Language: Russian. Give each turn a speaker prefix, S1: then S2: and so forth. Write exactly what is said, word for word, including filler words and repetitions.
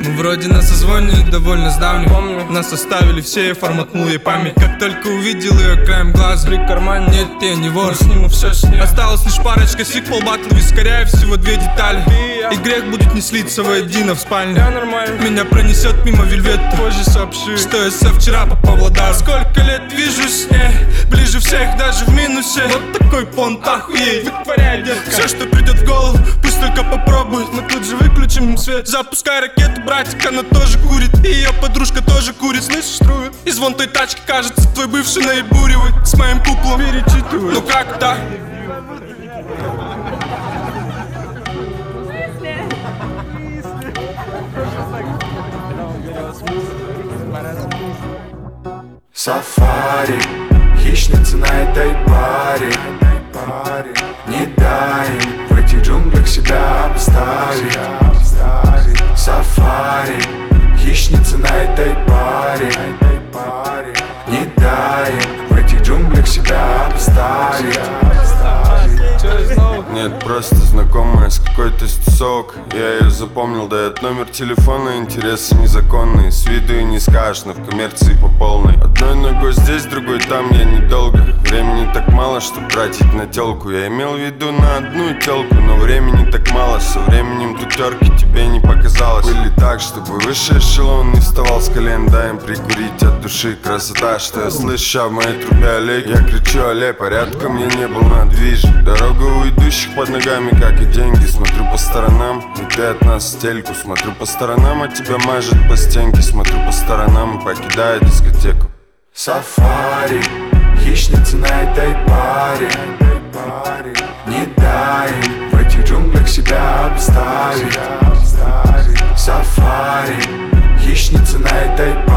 S1: Мы вроде на созвоне довольно с давним. Помню, нас оставили все, я форматнул ей память. Как только увидел ее краем глаза, при кармане, нет, я не вор, сниму все с ней. Осталась лишь парочка сиквел, батл, вискаря и всего две детали. И грех будет не слиться воедино в спальне. Меня пронесет мимо вельвета, позже сообщи, что я со вчера по Павлодару. Сколько лет вижу с ней, ближе всех даже в минусе. Вот такой понт, охуеть, вытворяй, детка. Все, что придет в голову, пусть только попробует. Мы тут же выключим свет, запускай ракету, братик, она тоже курит. И ее подружка тоже курит, слышишь струю? И звон той тачки, кажется, твой бывший наебуривает. С моим куплом перечитывает. Ну как так?
S2: Сафари, хищница на этой паре. Не дай им в этих джунглях себя обставить. Сафари, хищница на этой паре. Не дай им в этих джунглях себя обставить.
S3: Нет, просто знакомая с какой-то стусок. Я ее запомнил, дает номер телефона, интересы незаконные. С виду и не скажешь, но в коммерции по полной. Одной ногой здесь, другой там, я недолго. Времени так мало, чтоб тратить на телку. Я имел в виду на одну телку, но времени так мало. Со временем тутерки тебе не показалось. Были так, чтобы высший эшелон не вставал с колен. Дай им прикурить от души, красота, что я слышу, а в моей трубе Олег. Я кричу, алле, порядком я не был на движе. Дорога у идущих под ногами, как и деньги. Смотрю по сторонам, и ты от нас стельку. Смотрю по сторонам, а тебя мажет по стенке. Смотрю по сторонам и покидаю дискотеку.
S2: Сафари, хищница на этой паре. Не дай им в этих джунглях себя обставить. Сафари, хищница на этой паре.